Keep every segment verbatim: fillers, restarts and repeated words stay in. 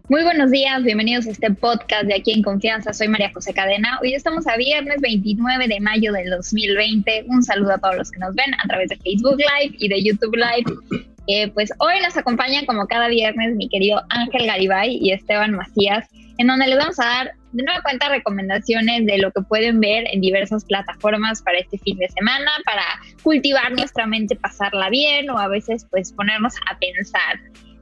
Muy buenos días, bienvenidos a este podcast de Aquí en Confianza. Soy María José Cadena. Hoy estamos a viernes veintinueve de mayo del dos mil veinte. Un saludo a todos los que nos ven a través de Facebook Live y de YouTube Live. Eh, pues hoy nos acompañan como cada viernes mi querido Ángel Garibay y Esteban Macías, en donde les vamos a dar de nueva cuenta recomendaciones de lo que pueden ver en diversas plataformas para este fin de semana, para cultivar nuestra mente, pasarla bien o a veces pues ponernos a pensar.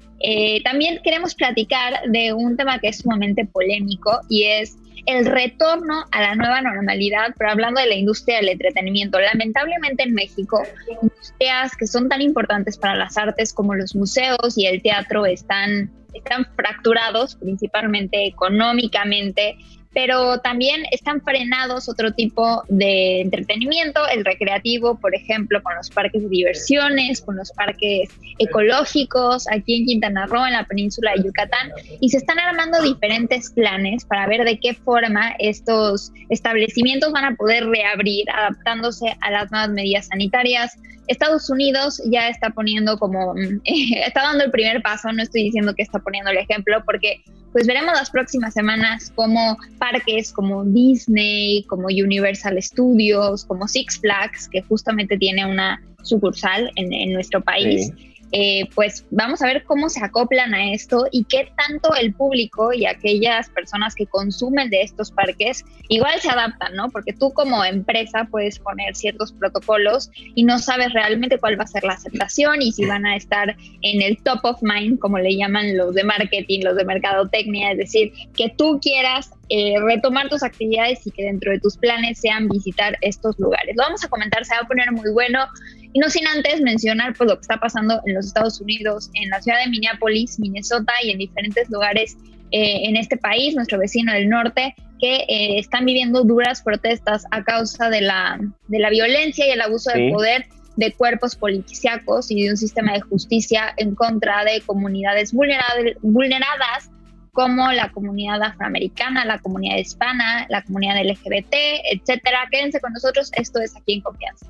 Eh, también queremos platicar de un tema que es sumamente polémico y es el retorno a la nueva normalidad, pero hablando de la industria del entretenimiento. Lamentablemente en México, industrias que son tan importantes para las artes como los museos y el teatro están, están fracturados, principalmente económicamente, pero también están frenados otro tipo de entretenimiento, el recreativo, por ejemplo, con los parques de diversiones, con los parques ecológicos aquí en Quintana Roo, en la península de Yucatán, y se están armando diferentes planes para ver de qué forma estos establecimientos van a poder reabrir, adaptándose a las nuevas medidas sanitarias. Estados Unidos ya está poniendo como, eh, está dando el primer paso, no estoy diciendo que está poniendo el ejemplo, porque pues veremos las próximas semanas cómo parques como Disney, como Universal Studios, como Six Flags, que justamente tiene una sucursal en, en nuestro país, sí. Eh, pues vamos a ver cómo se acoplan a esto y qué tanto el público y aquellas personas que consumen de estos parques igual se adaptan, ¿no? Porque tú como empresa puedes poner ciertos protocolos y no sabes realmente cuál va a ser la aceptación y si van a estar en el top of mind, como le llaman los de marketing, los de mercadotecnia, es decir, que tú quieras eh, retomar tus actividades y que dentro de tus planes sean visitar estos lugares. Lo vamos a comentar, se va a poner muy bueno. Y no sin antes mencionar pues, lo que está pasando en los Estados Unidos, en la ciudad de Minneapolis, Minnesota y en diferentes lugares eh, en este país, nuestro vecino del norte, que eh, están viviendo duras protestas a causa de la, de la violencia y el abuso sí. de poder de cuerpos policíacos y de un sistema de justicia en contra de comunidades vulneradas como la comunidad afroamericana, la comunidad hispana, la comunidad L G B T, etcétera. Quédense con nosotros, esto es Aquí en Confianza.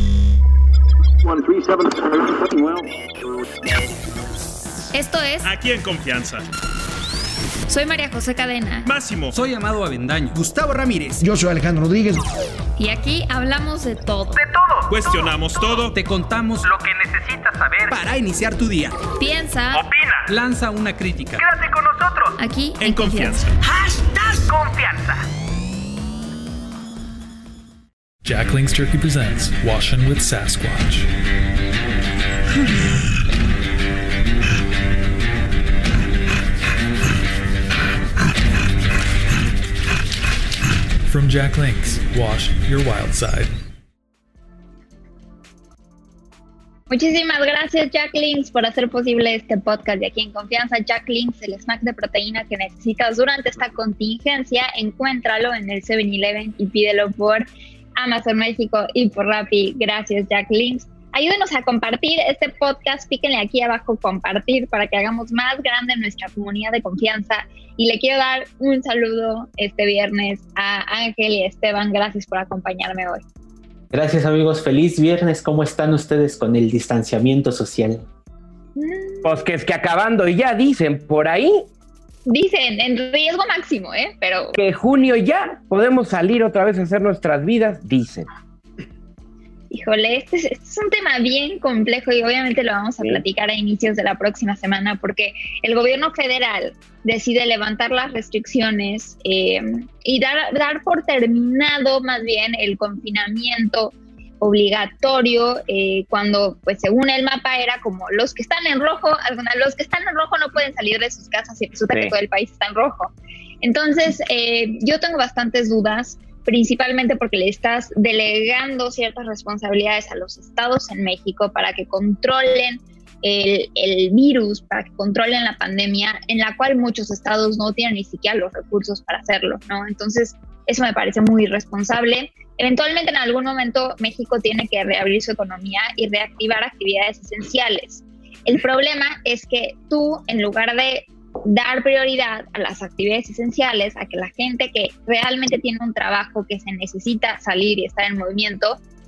Esto es Aquí en Confianza. Soy María José Cadena. Máximo. Soy Amado Avendaño. Gustavo Ramírez. Yo soy Alejandro Rodríguez. Y aquí hablamos de todo. De todo. Cuestionamos todo. todo. Te contamos lo que necesitas saber para iniciar tu día. Piensa. Opina. Lanza una crítica. Quédate con nosotros. Aquí en, en Confianza. Confianza. Hashtag Confianza. Jack Link's Turkey presents Washin' with Sasquatch. From Jack Link's, wash your wild side. Muchísimas gracias, Jack Links, por hacer posible este podcast de Aquí en Confianza. Jack Links, el snack de proteína que necesitas durante esta contingencia, encuéntralo en el seven eleven y pídelo por Amazon México y por Rappi. Gracias, Jack Links. Ayúdenos a compartir este podcast, píquenle aquí abajo compartir para que hagamos más grande nuestra comunidad de confianza. Y le quiero dar un saludo este viernes a Ángel y a Esteban. Gracias por acompañarme hoy. Gracias, amigos. Feliz viernes. ¿Cómo están ustedes con el distanciamiento social? Mm. Pues que es que acabando ya dicen por ahí. Dicen, en riesgo máximo, ¿eh? Pero que junio ya podemos salir otra vez a hacer nuestras vidas, dicen. Híjole, este es, este es un tema bien complejo y obviamente lo vamos a sí. platicar a inicios de la próxima semana porque el gobierno federal decide levantar las restricciones eh, y dar, dar por terminado más bien el confinamiento obligatorio eh, cuando pues según el mapa era como los que están en rojo, los que están en rojo no pueden salir de sus casas y resulta sí. que todo el país está en rojo. Entonces eh, yo tengo bastantes dudas, principalmente porque le estás delegando ciertas responsabilidades a los estados en México para que controlen el, el virus, para que controlen la pandemia, en la cual muchos estados no tienen ni siquiera los recursos para hacerlo, ¿no? Entonces eso me parece muy irresponsable. Eventualmente, en algún momento, México tiene que reabrir su economía y reactivar actividades esenciales. El problema es que tú, en lugar de dar prioridad a las actividades esenciales, a que la gente que realmente tiene un trabajo, que se necesita salir y estar en movimiento,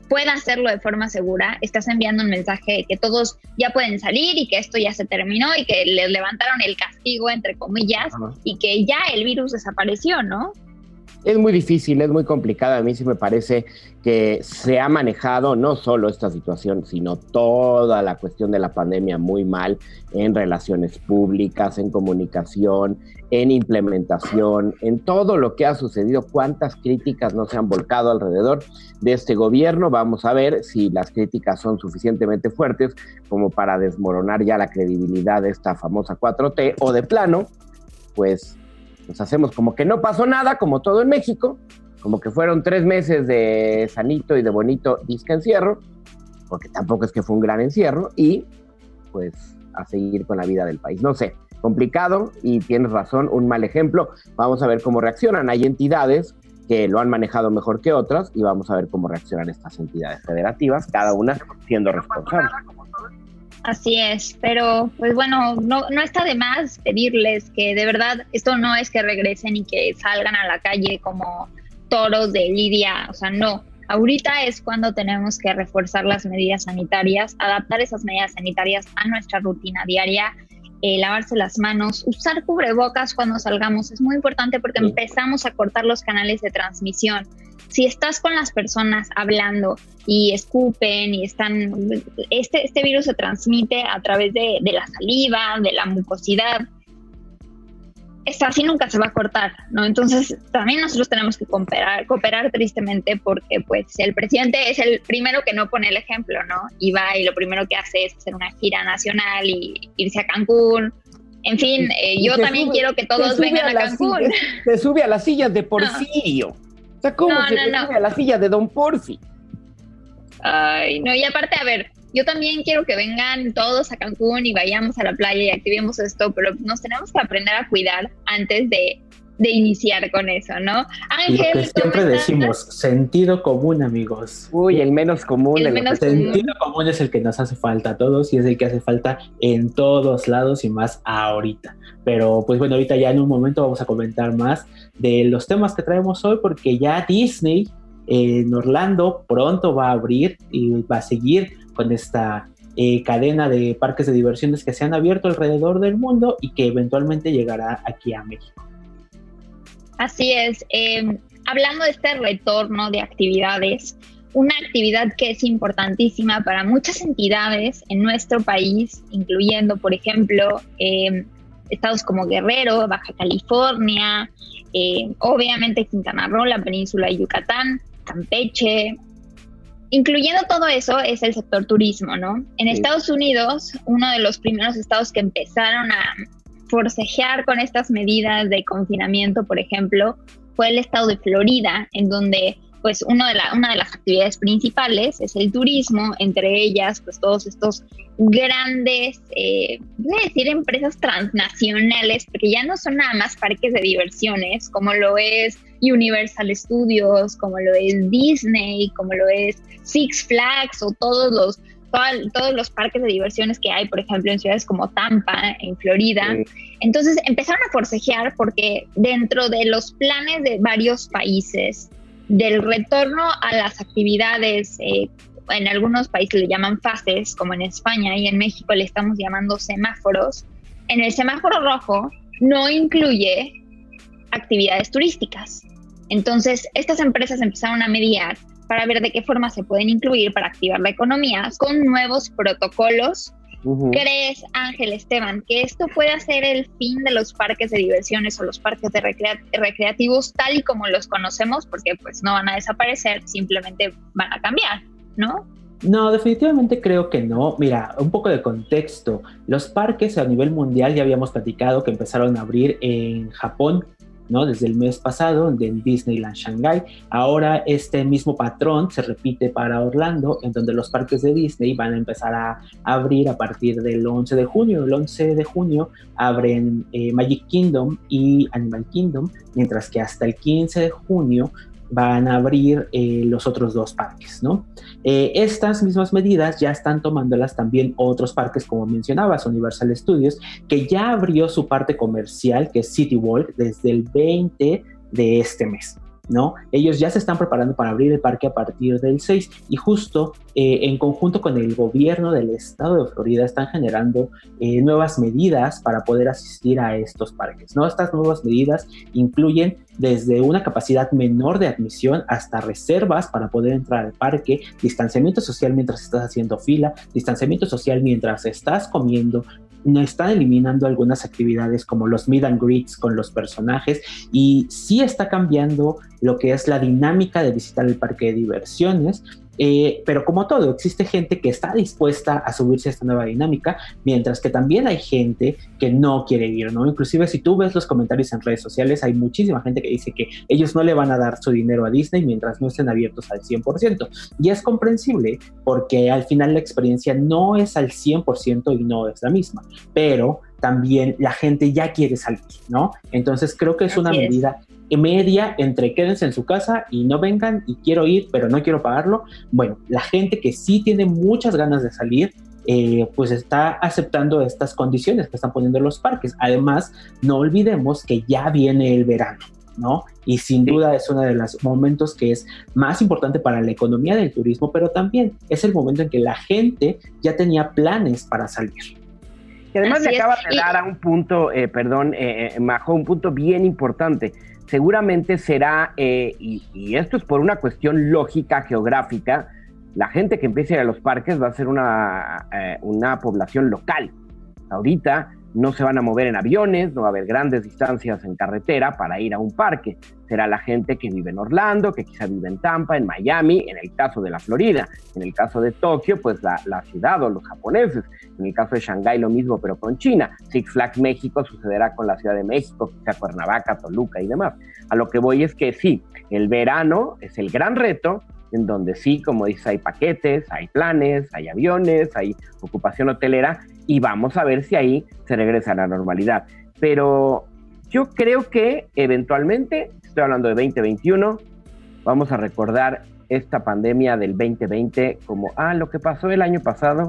pueda hacerlo de forma segura, estás enviando un mensaje de que todos ya pueden salir y que esto ya se terminó y que les levantaron el castigo, entre comillas, Ajá. y que ya el virus desapareció, ¿no? Es muy difícil, es muy complicado. A mí sí me parece que se ha manejado no solo esta situación, sino toda la cuestión de la pandemia muy mal en relaciones públicas, en comunicación, en implementación, en todo lo que ha sucedido. Cuántas críticas no se han volcado alrededor de este gobierno. Vamos a ver si las críticas son suficientemente fuertes como para desmoronar ya la credibilidad de esta famosa cuatro T, o de plano, pues... nos hacemos como que no pasó nada, como todo en México, como que fueron tres meses de sanito y de bonito disque encierro, porque tampoco es que fue un gran encierro, y pues a seguir con la vida del país. No sé, complicado, y tienes razón, un mal ejemplo. Vamos a ver cómo reaccionan. Hay entidades que lo han manejado mejor que otras, y vamos a ver cómo reaccionan estas entidades federativas, cada una siendo responsable. Así es, pero pues bueno, no, no está de más pedirles que de verdad esto no es que regresen y que salgan a la calle como toros de lidia, o sea, no. Ahorita es cuando tenemos que reforzar las medidas sanitarias, adaptar esas medidas sanitarias a nuestra rutina diaria, eh, lavarse las manos, usar cubrebocas cuando salgamos, es muy importante porque sí. empezamos a cortar los canales de transmisión. Si estás con las personas hablando y escupen y están, este, este virus se transmite a través de, de la saliva, de la mucosidad. Esto así nunca se va a cortar, ¿no? Entonces también nosotros tenemos que cooperar, cooperar tristemente, porque pues el presidente es el primero que no pone el ejemplo, ¿no? Y va y lo primero que hace es hacer una gira nacional y irse a Cancún. En fin, eh, yo también sube, quiero que todos vengan a, a Cancún. Sillas, se sube a las sillas de Porfirio. No. O sea, ¿cómo no, se no, no. sube a la silla de Don Porfi? Ay, no, y aparte, a ver, yo también quiero que vengan todos a Cancún y vayamos a la playa y activemos esto, pero nos tenemos que aprender a cuidar antes de, de iniciar con eso, ¿no? Ángel, lo que siempre decimos, sentido común, amigos. Uy, el menos común. El el menos común. Sentido común es el que nos hace falta a todos y es el que hace falta en todos lados y más ahorita. Pero pues bueno, ahorita ya en un momento vamos a comentar más de los temas que traemos hoy, porque ya Disney eh, en Orlando pronto va a abrir y va a seguir con esta eh, cadena de parques de diversiones que se han abierto alrededor del mundo y que eventualmente llegará aquí a México. Así es. Eh, hablando de este retorno de actividades, una actividad que es importantísima para muchas entidades en nuestro país, incluyendo, por ejemplo, eh, estados como Guerrero, Baja California, eh, obviamente Quintana Roo, la península de Yucatán, Campeche. Incluyendo todo eso es el sector turismo, ¿no? En sí. Estados Unidos, uno de los primeros estados que empezaron a forcejear con estas medidas de confinamiento, por ejemplo, fue el estado de Florida, en donde pues uno de la, una de las actividades principales es el turismo, entre ellas pues todos estos grandes, eh, voy a decir empresas transnacionales, porque ya no son nada más parques de diversiones, como lo es Universal Studios, como lo es Disney, como lo es Six Flags o todos los todos los parques de diversiones que hay, por ejemplo, en ciudades como Tampa, en Florida. Sí. Entonces empezaron a forcejear porque dentro de los planes de varios países del retorno a las actividades, eh, en algunos países le llaman fases, como en España, y en México le estamos llamando semáforos. En el semáforo rojo no incluye actividades turísticas. Entonces, estas empresas empezaron a mediar para ver de qué forma se pueden incluir para activar la economía con nuevos protocolos. Uh-huh. ¿Crees, Ángel, Esteban, que esto puede ser el fin de los parques de diversiones o los parques de recrea- recreativos tal y como los conocemos? Porque pues no van a desaparecer, simplemente van a cambiar, ¿no? No, definitivamente creo que no. Mira, un poco de contexto. Los parques a nivel mundial ya habíamos platicado que empezaron a abrir en Japón, ¿no? Desde el mes pasado en Disneyland Shanghai. Ahora este mismo patrón se repite para Orlando, en donde los parques de Disney van a empezar a abrir a partir del once de junio. El once de junio abren eh, Magic Kingdom y Animal Kingdom, mientras que hasta el quince de junio van a abrir eh, los otros dos parques, ¿no? Eh, estas mismas medidas ya están tomándolas también otros parques, como mencionabas, Universal Studios, que ya abrió su parte comercial, que es City Walk, desde el veinte de este mes. ¿no? Ellos ya se están preparando para abrir el parque a partir del seis y justo eh, en conjunto con el gobierno del estado de Florida están generando eh, nuevas medidas para poder asistir a estos parques, ¿no? Estas nuevas medidas incluyen desde una capacidad menor de admisión hasta reservas para poder entrar al parque, distanciamiento social mientras estás haciendo fila, distanciamiento social mientras estás comiendo. No están eliminando algunas actividades como los meet and greets con los personajes y sí está cambiando lo que es la dinámica de visitar el parque de diversiones. Eh, pero como todo, existe gente que está dispuesta a subirse a esta nueva dinámica, mientras que también hay gente que no quiere ir, ¿no? Inclusive si tú ves los comentarios en redes sociales, hay muchísima gente que dice que ellos no le van a dar su dinero a Disney mientras no estén abiertos al cien por ciento. Y es comprensible porque al final la experiencia no es al cien por ciento y no es la misma, pero también la gente ya quiere salir, ¿no? Entonces creo que es una medida media entre quédense en su casa y no vengan y quiero ir pero no quiero pagarlo. Bueno, la gente que sí tiene muchas ganas de salir eh, pues está aceptando estas condiciones que están poniendo los parques. Además, no olvidemos que ya viene el verano, ¿no? Y sin duda es uno de los momentos que es más importante para la economía del turismo, pero también es el momento en que la gente ya tenía planes para salir. Y además Así le acabas es. de dar a un punto, eh, perdón, eh, Majo, un punto bien importante. Seguramente será, eh, y, y esto es por una cuestión lógica, geográfica, la gente que empiece a ir a los parques va a ser una, eh, una población local. Ahorita no se van a mover en aviones, no va a haber grandes distancias en carretera para ir a un parque. Será la gente que vive en Orlando, que quizá vive en Tampa, en Miami, en el caso de la Florida. En el caso de Tokio, pues la, la ciudad o los japoneses. En el caso de Shanghái lo mismo, pero con China. Six Flags México sucederá con la Ciudad de México, quizá Cuernavaca, Toluca y demás. A lo que voy es que sí, el verano es el gran reto, en donde sí, como dices, hay paquetes, hay planes, hay aviones, hay ocupación hotelera, y vamos a ver si ahí se regresa a la normalidad. Pero yo creo que eventualmente, estoy hablando de veinte veintiuno, vamos a recordar esta pandemia del veinte veinte como, ah, lo que pasó el año pasado,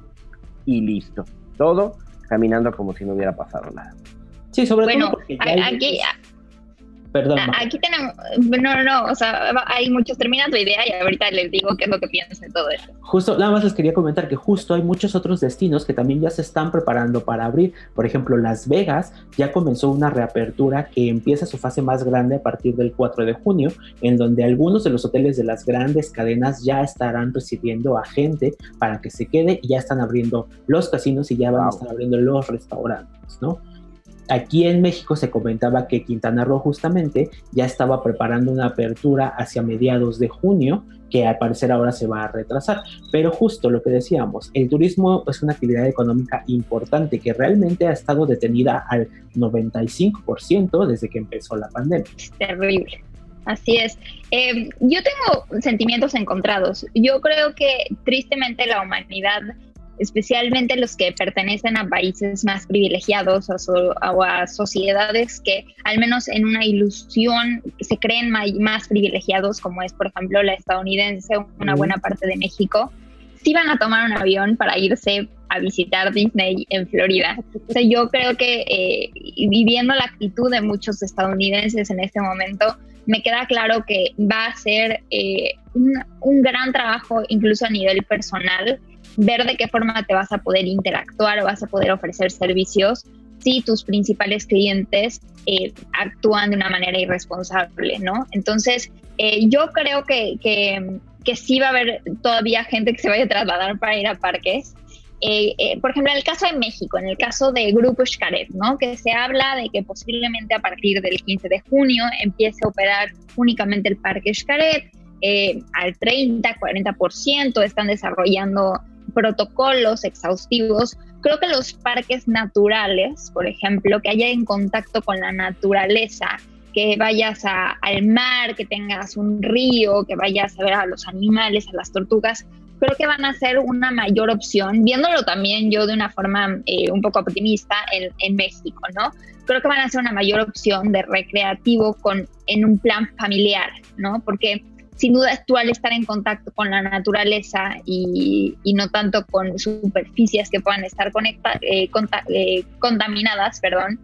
y listo. Todo caminando como si no hubiera pasado nada. Sí, sobre Bueno, todo porque ya hay aquí... veces... Perdón, A- Majo. Aquí tenemos, no, no, no, o sea, hay muchos, termina tu idea y ahorita les digo qué es lo que pienso de todo esto. Justo, nada más les quería comentar que justo hay muchos otros destinos que también ya se están preparando para abrir. Por ejemplo, Las Vegas ya comenzó una reapertura que empieza su fase más grande a partir del cuatro de junio, en donde algunos de los hoteles de las grandes cadenas ya estarán recibiendo a gente para que se quede y ya están abriendo los casinos y ya van wow. a estar abriendo los restaurantes, ¿no? Aquí en México se comentaba que Quintana Roo justamente ya estaba preparando una apertura hacia mediados de junio, que al parecer ahora se va a retrasar. Pero justo lo que decíamos, el turismo es una actividad económica importante que realmente ha estado detenida al noventa y cinco por ciento desde que empezó la pandemia. Es terrible. Así es. Eh, yo tengo sentimientos encontrados. Yo creo que tristemente la humanidad, especialmente los que pertenecen a países más privilegiados o, so, o a sociedades que al menos en una ilusión se creen más, más privilegiados, como es por ejemplo la estadounidense, una buena parte de México, sí van a tomar un avión para irse a visitar Disney en Florida. O sea, yo creo que eh, viviendo la actitud de muchos estadounidenses en este momento, me queda claro que va a ser eh, un, un gran trabajo incluso a nivel personal, ver de qué forma te vas a poder interactuar o vas a poder ofrecer servicios si tus principales clientes eh, actúan de una manera irresponsable, ¿no? Entonces, eh, yo creo que, que, que sí va a haber todavía gente que se vaya a trasladar para ir a parques. Eh, eh, por ejemplo, en el caso de México, en el caso de Grupo Xcaret, ¿no? Que se habla de que posiblemente a partir del quince de junio empiece a operar únicamente el Parque Xcaret, eh, al treinta, cuarenta por ciento están desarrollando protocolos exhaustivos. Creo que los parques naturales, por ejemplo, que haya en contacto con la naturaleza, que vayas a, al mar, que tengas un río, que vayas a ver a los animales, a las tortugas, creo que van a ser una mayor opción, viéndolo también yo de una forma eh, un poco optimista en, en México, ¿no? Creo que van a ser una mayor opción de recreativo con, en un plan familiar, ¿no? Porque sin duda tú al estar en contacto con la naturaleza y, y no tanto con superficies que puedan estar conecta, eh, conta, eh, contaminadas, perdón,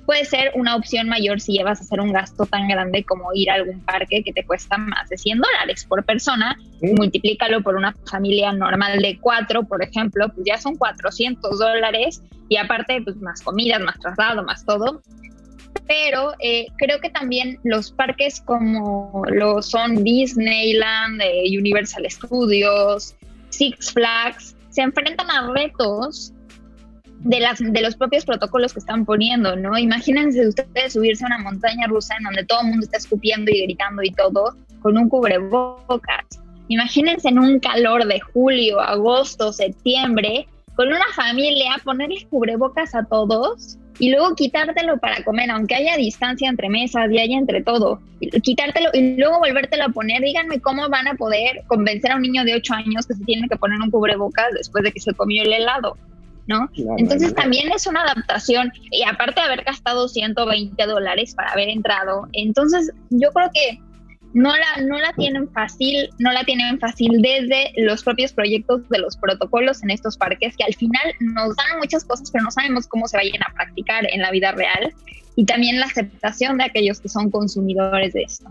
puede ser una opción mayor si llevas a hacer un gasto tan grande como ir a algún parque que te cuesta más de cien dólares por persona. ¿Sí? Multiplícalo por una familia normal de cuatro, por ejemplo, pues ya son cuatrocientos dólares y aparte pues más comidas, más traslado, más todo. Pero eh, creo que también los parques como lo son Disneyland, eh, Universal Studios, Six Flags, se enfrentan a retos de las de los propios protocolos que están poniendo, ¿no? Imagínense ustedes subirse a una montaña rusa en donde todo el mundo está escupiendo y gritando y todo, con un cubrebocas. Imagínense en un calor de julio, agosto, septiembre, con una familia, ponerles cubrebocas a todos y luego quitártelo para comer, aunque haya distancia entre mesas y haya entre todo, quitártelo y luego volvértelo a poner. Díganme cómo van a poder convencer a un niño de ocho años que se tiene que poner un cubrebocas después de que se comió el helado, ¿no? Claro, entonces claro. También es una adaptación y aparte de haber gastado ciento veinte dólares para haber entrado, entonces yo creo que no la, no la tienen fácil, no la tienen fácil desde los propios proyectos de los protocolos en estos parques, que al final nos dan muchas cosas, pero no sabemos cómo se vayan a practicar en la vida real, y también la aceptación de aquellos que son consumidores de esto.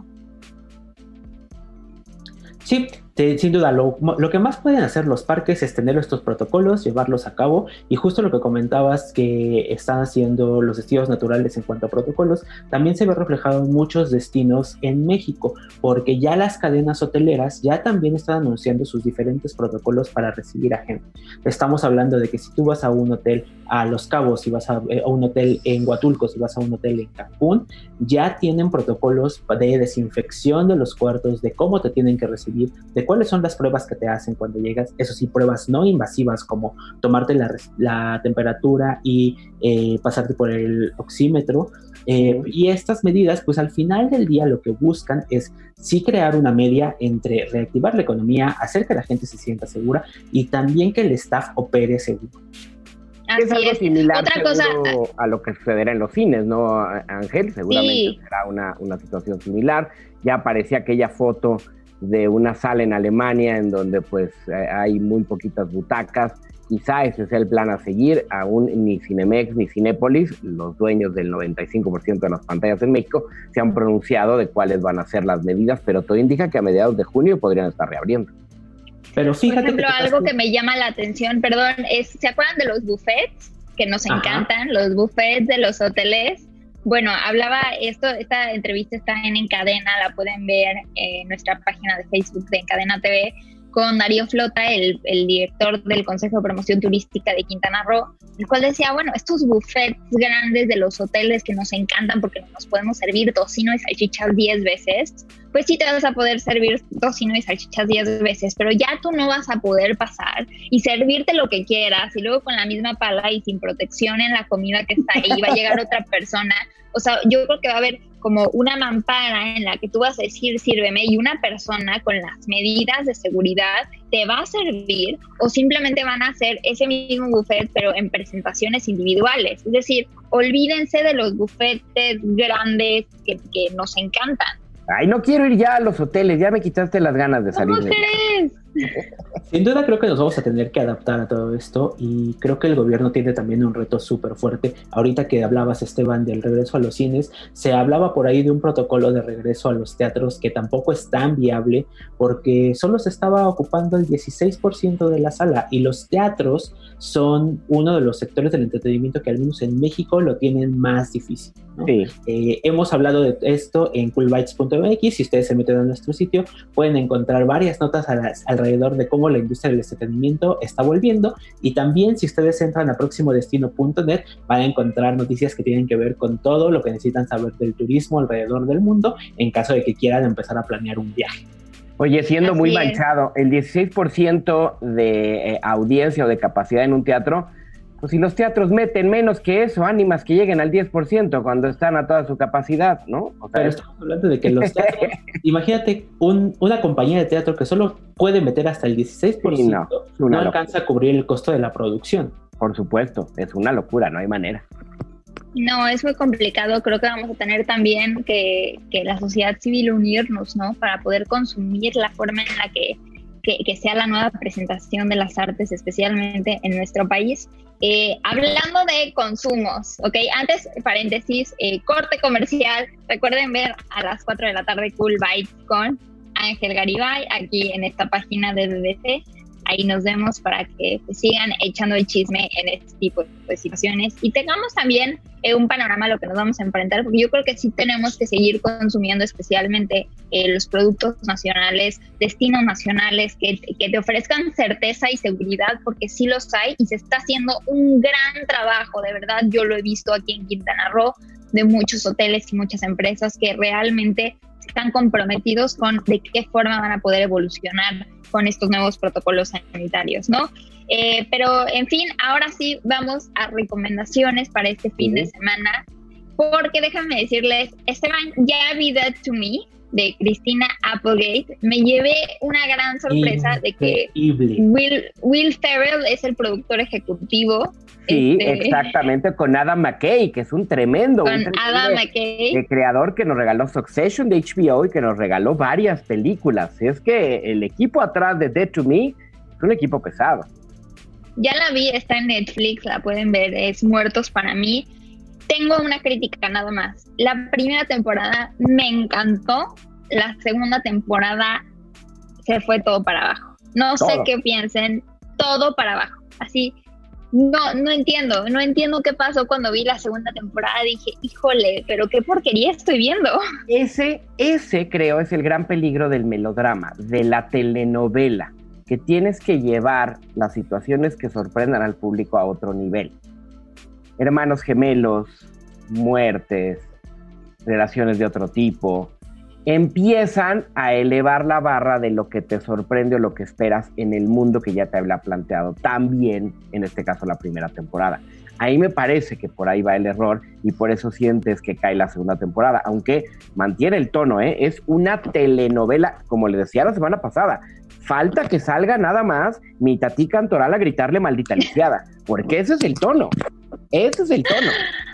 Sí, te, sin duda, lo, lo que más pueden hacer los parques es tener estos protocolos, llevarlos a cabo, y justo lo que comentabas que están haciendo los destinos naturales en cuanto a protocolos, también se ve reflejado en muchos destinos en México, porque ya las cadenas hoteleras ya también están anunciando sus diferentes protocolos para recibir a gente. Estamos hablando de que si tú vas a un hotel a Los Cabos, si vas a, a un hotel en Huatulco, si vas a un hotel en Cancún, ya tienen protocolos de desinfección de los cuartos, de cómo te tienen que recibir, de cuáles son las pruebas que te hacen cuando llegas, eso sí, pruebas no invasivas como tomarte la, la temperatura y eh, pasarte por el oxímetro, eh, y estas medidas pues al final del día lo que buscan es sí crear una media entre reactivar la economía, hacer que la gente se sienta segura y también que el staff opere seguro. Así es algo es. similar Otra cosa a lo que sucederá en los cines, ¿no, Ángel? Seguramente sí. Será una, una situación similar. Ya aparecía aquella foto de una sala en Alemania en donde pues eh, hay muy poquitas butacas. Quizá ese sea el plan a seguir. Aún ni Cinemex ni Cinépolis, los dueños del noventa y cinco por ciento de las pantallas en México, se han pronunciado de cuáles van a ser las medidas, pero todo indica que a mediados de junio podrían estar reabriendo. Pero fíjate, por ejemplo, que algo que me llama la atención, perdón, es, ¿se acuerdan de los buffets? Que nos Ajá. encantan, los buffets de los hoteles. Bueno, hablaba esto, esta entrevista está en Encadena, la pueden ver en nuestra página de Facebook de Encadena T V, con Darío Flota, el, el director del Consejo de Promoción Turística de Quintana Roo, el cual decía, bueno, estos buffets grandes de los hoteles que nos encantan porque nos podemos servir tocino y salchichas diez veces, pues sí te vas a poder servir tocino y salchichas diez veces, pero ya tú no vas a poder pasar y servirte lo que quieras y luego con la misma pala y sin protección en la comida que está ahí va a llegar otra persona. O sea, yo creo que va a haber como una mampara en la que tú vas a decir, sírveme, y una persona con las medidas de seguridad te va a servir, o simplemente van a hacer ese mismo buffet, pero en presentaciones individuales. Es decir, olvídense de los buffetes grandes que, que nos encantan. Ay, no quiero ir ya a los hoteles, ya me quitaste las ganas de salir. ¿Cómo crees? Sin duda creo que nos vamos a tener que adaptar a todo esto, y creo que el gobierno tiene también un reto súper fuerte. Ahorita que hablabas, Esteban, del regreso a los cines, se hablaba por ahí de un protocolo de regreso a los teatros que tampoco es tan viable porque solo se estaba ocupando el dieciséis por ciento de la sala, y los teatros son uno de los sectores del entretenimiento que al menos en México lo tienen más difícil, ¿no? Sí. Eh, hemos hablado de esto en cool bites punto m x. Si ustedes se meten a nuestro sitio pueden encontrar varias notas a las, alrededor de cómo la industria del entretenimiento está volviendo, y también si ustedes entran a próximo destino punto net van a encontrar noticias que tienen que ver con todo lo que necesitan saber del turismo alrededor del mundo en caso de que quieran empezar a planear un viaje. Oye, siendo Así muy es. manchado, el dieciséis por ciento de eh, audiencia o de capacidad en un teatro, pues si los teatros meten menos que eso, ánimas que lleguen al diez por ciento cuando están a toda su capacidad, ¿no? O sea, pero estamos hablando de que los teatros, imagínate un, una compañía de teatro que solo puede meter hasta el dieciséis por ciento, sí, no, no alcanza a cubrir el costo de la producción. Por supuesto, es una locura, no hay manera. No, es muy complicado. Creo que vamos a tener también que, que la sociedad civil unirnos, ¿no? Para poder consumir la forma en la que que, que sea la nueva presentación de las artes, especialmente en nuestro país. Eh, hablando de consumos, ¿ok? Antes, paréntesis, eh, corte comercial. Recuerden ver a las cuatro de la tarde Cool Bites con Ángel Garibay, aquí en esta página de B B C. Ahí nos vemos para que pues, sigan echando el chisme en este tipo de situaciones y tengamos también eh, un panorama a lo que nos vamos a enfrentar, porque yo creo que sí tenemos que seguir consumiendo especialmente eh, los productos nacionales, destinos nacionales que, que te ofrezcan certeza y seguridad, porque sí los hay y se está haciendo un gran trabajo, de verdad. Yo lo he visto aquí en Quintana Roo, de muchos hoteles y muchas empresas que realmente están comprometidos con de qué forma van a poder evolucionar con estos nuevos protocolos sanitarios, ¿no? Eh, pero, en fin, ahora sí vamos a recomendaciones para este fin uh-huh. de semana, porque déjame decirles, Esteban, ya vi Dead to Me, de Christina Applegate. Me llevé una gran sorpresa Increíble. de que Will, Will Ferrell es el productor ejecutivo. Sí, este, exactamente, con Adam McKay, que es un tremendo, con un tremendo Adam McKay, el creador que nos regaló Succession de H B O y que nos regaló varias películas. Es que el equipo atrás de Dead to Me es un equipo pesado. Ya la vi, está en Netflix, la pueden ver, es Muertos para mí. Tengo una crítica nada más. La primera temporada me encantó, la segunda temporada se fue todo para abajo. No todo. sé qué piensen, todo para abajo. Así, no, no entiendo, no entiendo qué pasó cuando vi la segunda temporada. Dije, híjole, pero qué porquería estoy viendo. Ese, ese creo es el gran peligro del melodrama, de la telenovela, que tienes que llevar las situaciones que sorprendan al público a otro nivel. Hermanos gemelos, muertes, relaciones de otro tipo, empiezan a elevar la barra de lo que te sorprende o lo que esperas en el mundo que ya te había planteado también, en este caso la primera temporada. Ahí me parece que por ahí va el error y por eso sientes que cae la segunda temporada, aunque mantiene el tono, ¿eh? Es una telenovela, como le decía la semana pasada, falta que salga nada más mi Tati Cantoral a gritarle maldita lisiada, porque ese es el tono, ese es el tono.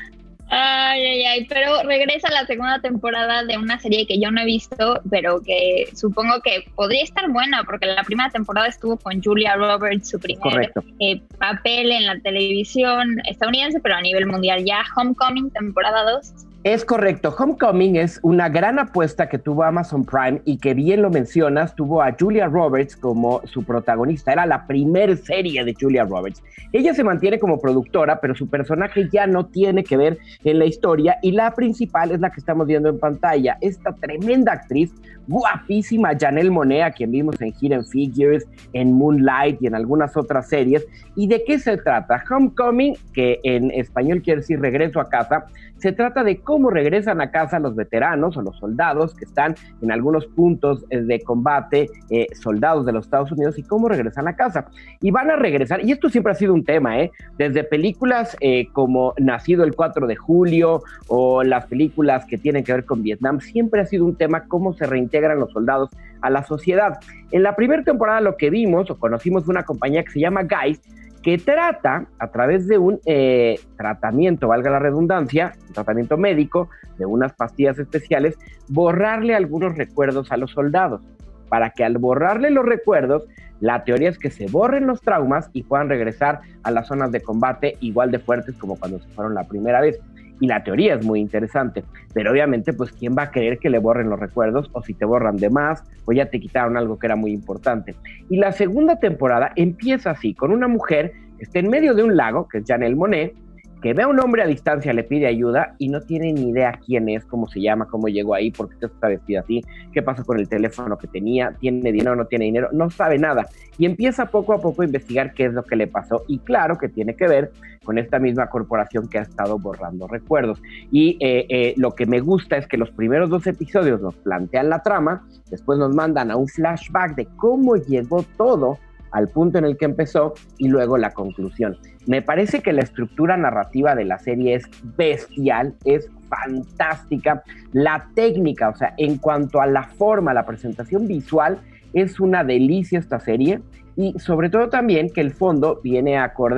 Ay, ay, ay, pero regresa la segunda temporada de una serie que yo no he visto, pero que supongo que podría estar buena, porque la primera temporada estuvo con Julia Roberts, su primer eh, papel en la televisión estadounidense, pero a nivel mundial ya. Homecoming, temporada dos. Es correcto, Homecoming es una gran apuesta que tuvo Amazon Prime y que bien lo mencionas, tuvo a Julia Roberts como su protagonista, era la primer serie de Julia Roberts. Ella se mantiene como productora, pero su personaje ya no tiene que ver en la historia y la principal es la que estamos viendo en pantalla, esta tremenda actriz, guapísima Janelle Monáe, a quien vimos en Hidden Figures, en Moonlight y en algunas otras series. ¿Y de qué se trata? Homecoming, que en español quiere decir regreso a casa, se trata de cómo regresan a casa los veteranos o los soldados que están en algunos puntos de combate, eh, soldados de los Estados Unidos, y cómo regresan a casa. Y van a regresar, y esto siempre ha sido un tema, ¿eh? Desde películas eh, como Nacido el cuatro de julio o las películas que tienen que ver con Vietnam, siempre ha sido un tema cómo se reintegran los soldados a la sociedad. En la primera temporada lo que vimos o conocimos de una compañía que se llama Guys, que trata, a través de un eh, tratamiento, valga la redundancia, un tratamiento médico, de unas pastillas especiales, borrarle algunos recuerdos a los soldados, para que al borrarle los recuerdos, la teoría es que se borren los traumas y puedan regresar a las zonas de combate igual de fuertes como cuando se fueron la primera vez. Y la teoría es muy interesante, pero obviamente, pues, ¿quién va a querer que le borren los recuerdos? O si te borran de más, o ya te quitaron algo que era muy importante. Y la segunda temporada empieza así, con una mujer que está en medio de un lago, que es Janelle Monáe, que ve a un hombre a distancia, le pide ayuda y no tiene ni idea quién es, cómo se llama, cómo llegó ahí, por qué está vestida así, qué pasó con el teléfono que tenía, tiene dinero, no tiene dinero, no sabe nada. Y empieza poco a poco a investigar qué es lo que le pasó. Y claro que tiene que ver con esta misma corporación que ha estado borrando recuerdos. Y eh, eh, lo que me gusta es que los primeros dos episodios nos plantean la trama, después nos mandan a un flashback de cómo llegó todo al punto en el que empezó y luego la conclusión. Me parece que la estructura narrativa de la serie es bestial, es fantástica. La técnica, o sea, en cuanto a la forma, la presentación visual, es una delicia esta serie y sobre todo también que el fondo viene acorde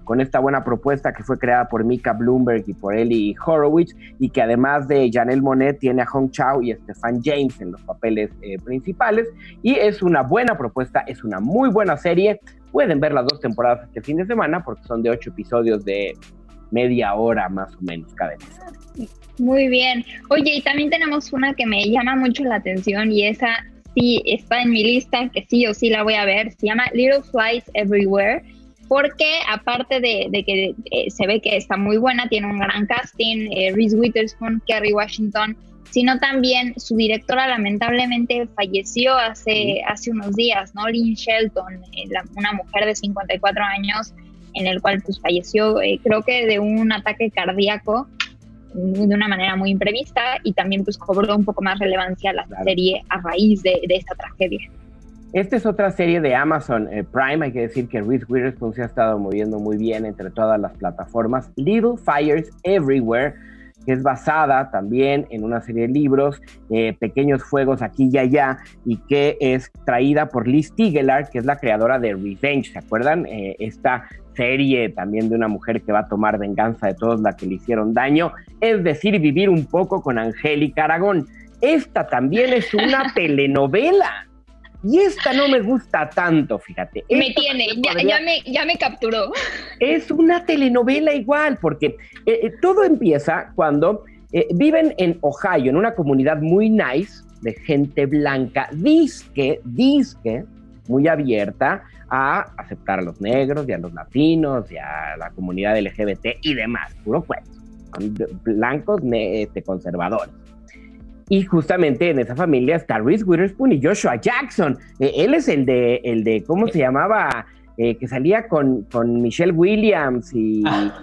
con esta buena propuesta que fue creada por Mika Bloomberg y por Eli Horowitz, y que además de Janelle Monáe tiene a Hong Chau y Stephan James en los papeles eh, principales, y es una buena propuesta, es una muy buena serie. Pueden ver las dos temporadas este fin de semana porque son de ocho episodios de media hora más o menos cada episodio. Muy bien. Oye, y también tenemos una que me llama mucho la atención, y esa sí está en mi lista, que sí o sí la voy a ver. Se llama Little Flies Everywhere, porque aparte de, de que eh, se ve que está muy buena, tiene un gran casting, eh, Reese Witherspoon, Kerry Washington, sino también su directora lamentablemente falleció hace, sí. hace unos días, ¿no? Lynn Shelton, eh, la, una mujer de cincuenta y cuatro años, en el cual pues falleció, eh, creo que de un ataque cardíaco, de una manera muy imprevista, y también pues cobró un poco más relevancia la claro. serie a raíz de, de esta tragedia. Esta es otra serie de Amazon eh, Prime. Hay que decir que Reese Witherspoon se ha estado moviendo muy bien entre todas las plataformas. Little Fires Everywhere, que es basada también en una serie de libros, eh, Pequeños Fuegos Aquí y Allá, y que es traída por Liz Tigelaar, que es la creadora de Revenge, ¿se acuerdan? Eh, esta serie también de una mujer que va a tomar venganza de todos la que le hicieron daño, es decir, Vivir un poco con Angélica Aragón. Esta también es una telenovela. Y esta no me gusta tanto, fíjate. Me tiene, ya, podría... ya, me, ya me capturó. Es una telenovela igual, porque eh, todo empieza cuando eh, viven en Ohio, en una comunidad muy nice, de gente blanca, disque, disque, muy abierta a aceptar a los negros y a los latinos y a la comunidad L G B T y demás, puro cuento. Blancos este, conservadores. Y justamente en esa familia está Reese Witherspoon y Joshua Jackson. Eh, él es el de, el de, ¿cómo se llamaba? Eh, que salía con, con Michelle Williams y, ah,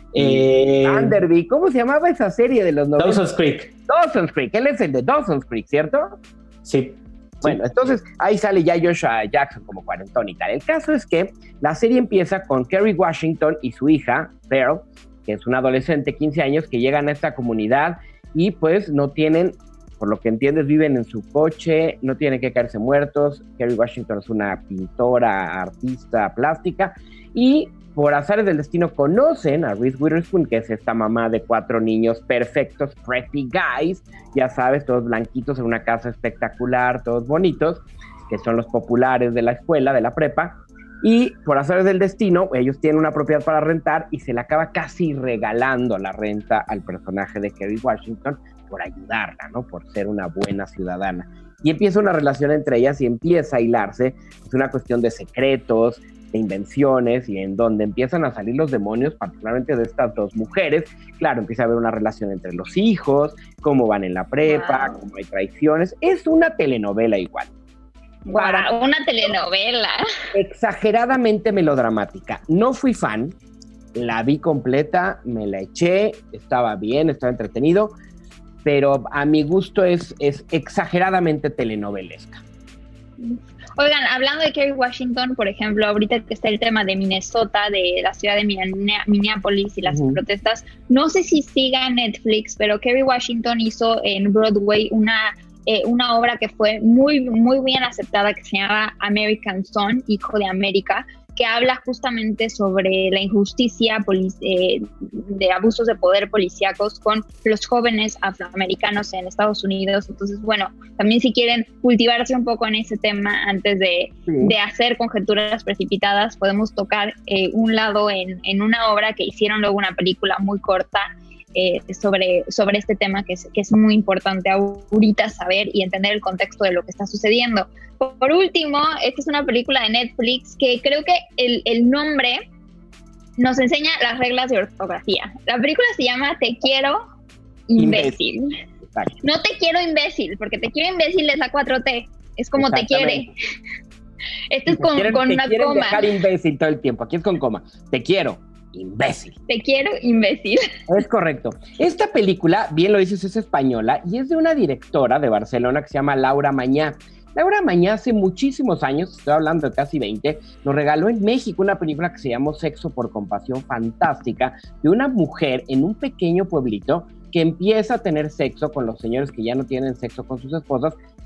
y eh, Anderby. ¿Cómo se llamaba esa serie de los noventa? Dawson's Creek. Dawson's Creek. Él es el de Dawson's Creek, ¿cierto? Sí. Bueno, sí. Entonces ahí sale ya Joshua Jackson como cuarentón y tal. El caso es que la serie empieza con Kerry Washington y su hija, Pearl, que es una adolescente, quince años, que llegan a esta comunidad y pues no tienen... Por lo que entiendes, viven en su coche, no tienen que caerse muertos. Kerry Washington es una pintora, artista plástica, y por azares del destino conocen a Reese Witherspoon, que es esta mamá de cuatro niños perfectos, preppy guys, ya sabes, todos blanquitos en una casa espectacular, todos bonitos, que son los populares de la escuela, de la prepa, y por azares del destino, ellos tienen una propiedad para rentar y se le acaba casi regalando la renta al personaje de Kerry Washington, por ayudarla, ¿no? Por ser una buena ciudadana. Y empieza una relación entre ellas y empieza a hilarse. Es una cuestión de secretos, de invenciones, y en donde empiezan a salir los demonios, particularmente de estas dos mujeres. Claro, empieza a haber una relación entre los hijos, cómo van en la prepa, wow. cómo hay traiciones. Es una telenovela igual. Para wow, una telenovela. Exageradamente melodramática. No fui fan, la vi completa, me la eché, estaba bien, estaba entretenido, pero a mi gusto es, es exageradamente telenovelesca. Oigan, hablando de Kerry Washington, por ejemplo, ahorita que está el tema de Minnesota, de la ciudad de Minneapolis y las uh-huh. protestas, no sé si siga en Netflix, pero Kerry Washington hizo en Broadway una, eh, una obra que fue muy, muy bien aceptada, que se llama American Son, Hijo de América, que habla justamente sobre la injusticia polic- eh, de abusos de poder policíacos con los jóvenes afroamericanos en Estados Unidos. Entonces, bueno, también si quieren cultivarse un poco en ese tema antes de, sí. de hacer conjeturas precipitadas, podemos tocar eh, un lado en, en una obra que hicieron luego una película muy corta eh, sobre, sobre este tema que es, que es muy importante ahorita saber y entender el contexto de lo que está sucediendo. Por último, esta es una película de Netflix que creo que el, el nombre nos enseña las reglas de ortografía. La película se llama Te quiero, imbécil. Exacto. No te quiero, imbécil, porque te quiero, imbécil es la cuatro T. Es como te quiere. Este es con, quieren, con una quieren coma. Dejar imbécil todo el tiempo. Aquí es con coma. Te quiero, imbécil. Te quiero, imbécil. Es correcto. Esta película, bien lo dices, es española y es de una directora de Barcelona que se llama Laura Mañá. Laura Mañá hace muchísimos años, estoy hablando de casi veinte, nos regaló en México una película que se llamó Sexo por Compasión, fantástica, de una mujer en un pequeño pueblito que empieza a tener sexo con los señores que ya no tienen sexo con sus esposas,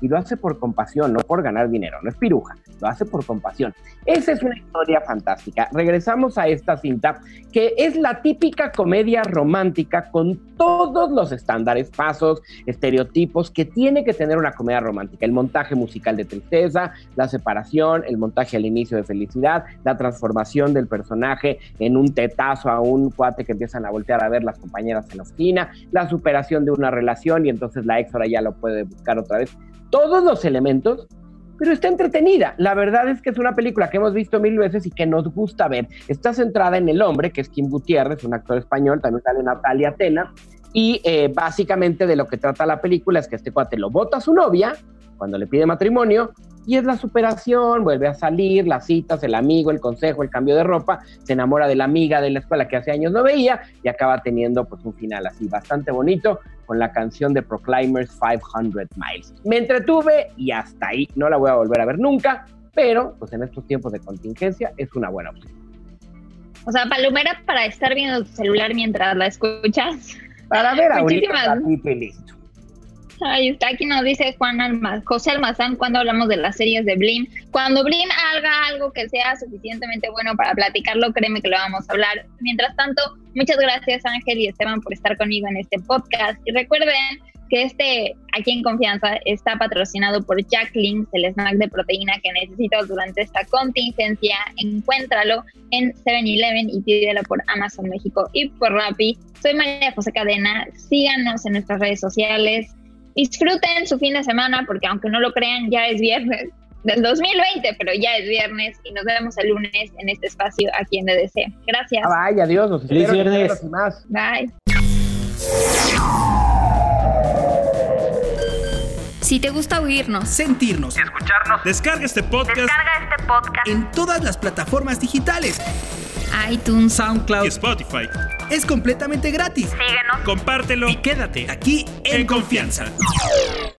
y lo hace por compasión, no por ganar dinero, no es piruja, lo hace por compasión. Esa es una historia fantástica. Regresamos a esta cinta, que es la típica comedia romántica con todos los estándares, pasos, estereotipos que tiene que tener una comedia romántica. El montaje musical de tristeza, la separación, el montaje al inicio de felicidad, la transformación del personaje en un tetazo a un cuate que empiezan a voltear a ver las compañeras en la oficina, la superación de una relación y entonces la ex ahora ya lo puede buscar otra vez. Todos los elementos, pero está entretenida. La verdad es que es una película que hemos visto mil veces y que nos gusta ver. Está centrada en el hombre, que es Kim Gutiérrez, un actor español, también sale Natalia Tena, y eh, básicamente de lo que trata la película es que este cuate lo bota a su novia cuando le pide matrimonio, y es la superación, vuelve a salir, las citas, el amigo, el consejo, el cambio de ropa, se enamora de la amiga de la escuela que hace años no veía y acaba teniendo pues un final así bastante bonito con la canción de Proclaimers quinientos Miles. Me entretuve y hasta ahí, no la voy a volver a ver nunca, pero pues en estos tiempos de contingencia es una buena opción. O sea, palomera para estar viendo tu celular mientras la escuchas. Para ver ahorita Muchísimas. un ratito y listo. Ahí está, aquí nos dice Juan Alma, José Almazán, cuando hablamos de las series de Blim. Cuando Blim haga algo que sea suficientemente bueno para platicarlo, créeme que lo vamos a hablar. Mientras tanto, muchas gracias Ángel y Esteban por estar conmigo en este podcast. Y recuerden que este Aquí en Confianza está patrocinado por Jack Links, el snack de proteína que necesitas durante esta contingencia. Encuéntralo en seven eleven y pídelo por Amazon México y por Rappi. Soy María José Cadena, síganos en nuestras redes sociales. Disfruten su fin de semana porque aunque no lo crean ya es viernes del dos mil veinte, pero ya es viernes y nos vemos el lunes en este espacio aquí en D D C. Gracias. Ah, bye, adiós, nos Feliz espero viernes. y más. Bye. Si te gusta oírnos, Sentirnos Escucharnos. Descarga este podcast Descarga este podcast. En todas las plataformas digitales. iTunes, SoundCloud y Spotify. Es completamente gratis. Síguenos. Compártelo y quédate Aquí en, en confianza.